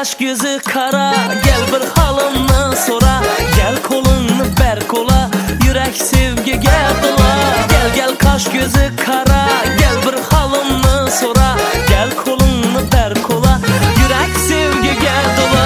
kaş gözü kara, gel bir halımdan sonra. Gel kolunu ber kola, yürek sevgiga dola. Gel kaş gözü kara, gel bir halımdan sonra. Gel kolunu ber kola, yürek sevgiga dola.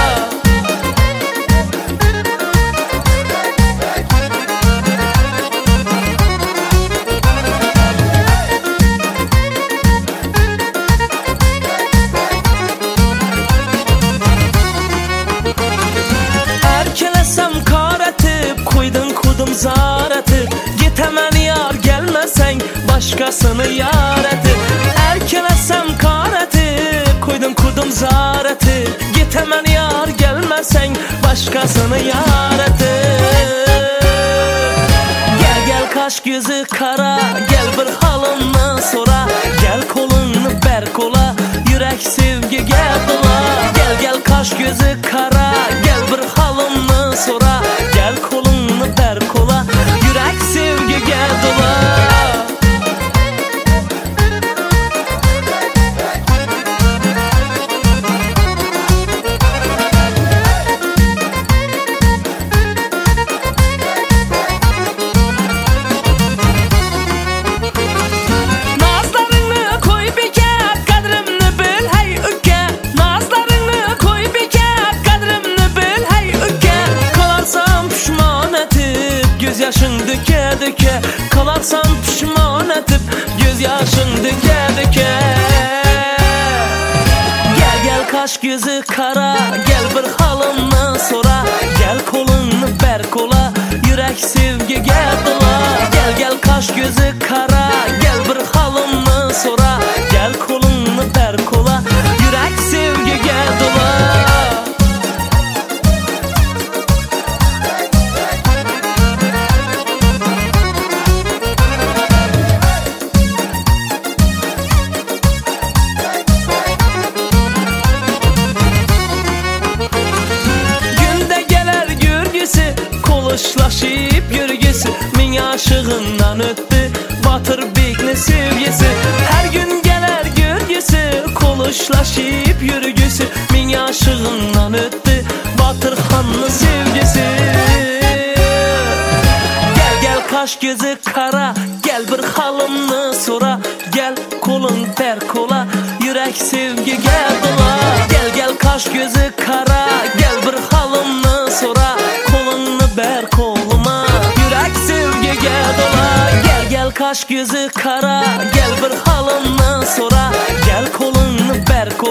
Erkelesem kar etip, koydun kudum zar etip. Gitemen yar gelmesen, başkasını yar etip. Erkelesem kar etip, koydun kudum zar etip. Gitemen yar gelmesen, başkasını yar etip. Gel kaş gözü kara, gel bir halımdan sonra. Gel kolunu ber kola, yürek sevgiga dola. Gel kaş gözü kara, gel bir halımdan sonra. Gel kolunu ber kola, yürek sevgiga dola. Yaşın döke döke, kalarsan pişman etip. Göz yaşın döke döke. Gel kaş gözü kara, gel bir halımdan sonra. Gel kolunu ber kola, yürek sevgiga dola. Gel kaş gözü kara, gel bir halımdan sonra. Gel kolunu ber kola, yürek sevgiga dola. Konuşlaşıp yürgüsü, min aşığından öttü Batır Bekni sevgisi. Her gün gelir görgüsü, konuşlaşıp yürgüsü, min aşığından öttü Batır Hanlı sevgisi. Gel kaş gözü kara, gel bir halımdan sonra. Gel kolun ber kola, yürek sevgiga dola. Gel kaş gözü kara, gel bir halımdan sonra. Kolunu ber koluma, yürek sevgiga dola. Gel kaş gözü kara, gel bir halımdan sonra. Gel kolunu ber koluma.